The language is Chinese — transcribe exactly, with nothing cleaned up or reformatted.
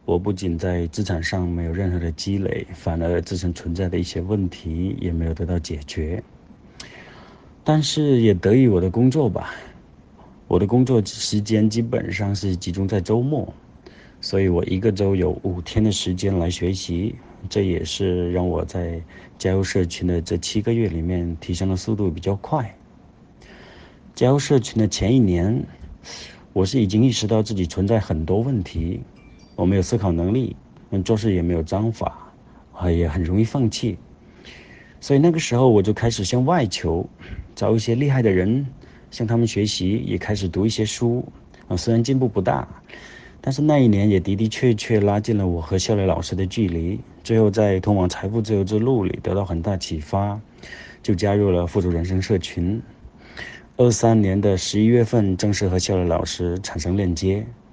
我不仅在资产上没有任何的积累，反而自身存在的一些问题也没有得到解决。但是也得益我的工作吧，我的工作时间基本上是集中在周末，所以我一个周有五天的时间来学习，这也是让我在加入社群的这七个月里面提升的速度比较快。加入社群的前一年，我是已经意识到自己存在很多问题，我没有思考能力，做事也没有章法，也很容易放弃。所以那个时候我就开始向外求，找一些厉害的人向他们学习，也开始读一些书。虽然进步不大，但是那一年也的的确确拉近了我和笑雷老师的距离，最后在通往财富自由之路里得到很大启发，就加入了富足人生社群。二三年的十一月份正式和笑雷老师产生链接，